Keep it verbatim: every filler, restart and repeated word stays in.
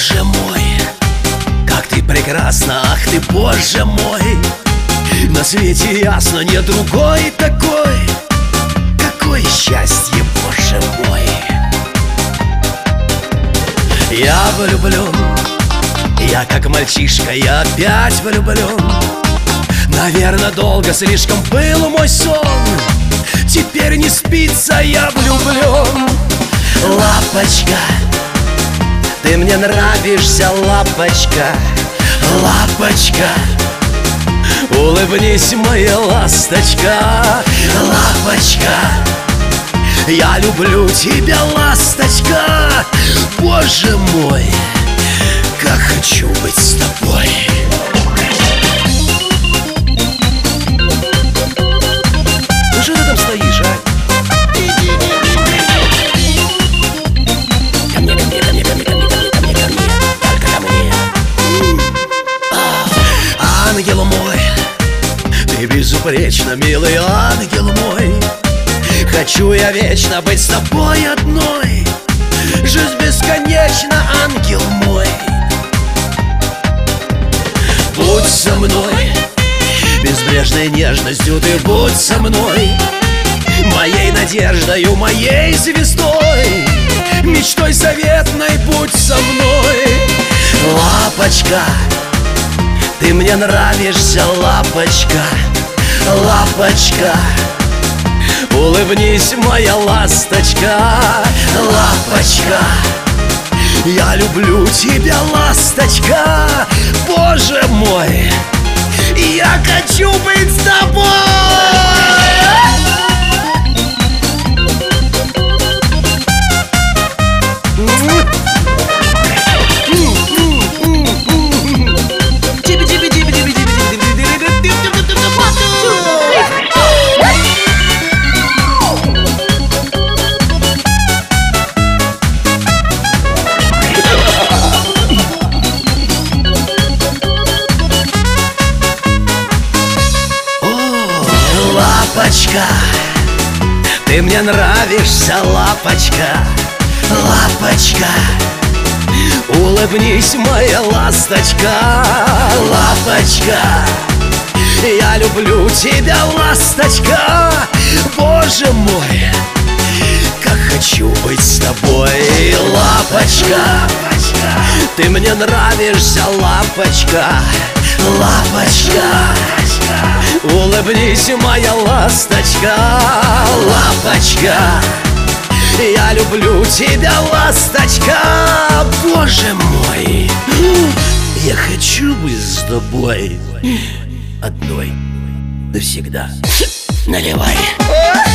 Боже мой, как ты прекрасна, ах ты, Боже мой. На свете ясно, нет другой такой. Какое счастье, Боже мой. Я влюблен, я как мальчишка, я опять влюблен. Наверное, долго слишком был мой сон. Теперь не спится, я влюблен. Лапочка, ты мне нравишься, лапочка. Лапочка, улыбнись, моя ласточка. Лапочка, я люблю тебя, ласточка. Боже мой, как хочу быть с тобой. Ну что ты там стоишь, а? Ко мне, ко мне, ко мне, ко мне, ко мне, ко мне, ко мне, ко мне, только ко мне. Ангел мой, ты безупречно, милый ангел мой. Хочу я вечно быть с тобой одной. Жизнь бесконечна, ангел мой. Будь со мной, безбрежной нежностью ты будь со мной. Моей надеждою, моей звездой, мечтой заветной будь со мной. Лапочка, ты мне нравишься, лапочка. Лапочка, улыбнись, моя ласточка. Лапочка, я люблю тебя, ласточка. Боже мой, я хочу быть с тобой. Лапочка, ты мне нравишься, лапочка. Лапочка, улыбнись, моя ласточка. Лапочка, я люблю тебя, ласточка. Боже мой, как хочу быть с тобой. Лапочка, ты мне нравишься, лапочка. Лапочка, улыбнись, моя ласточка. Лапочка, я люблю тебя, ласточка. Боже мой, я хочу быть с тобой одной навсегда. Наливай.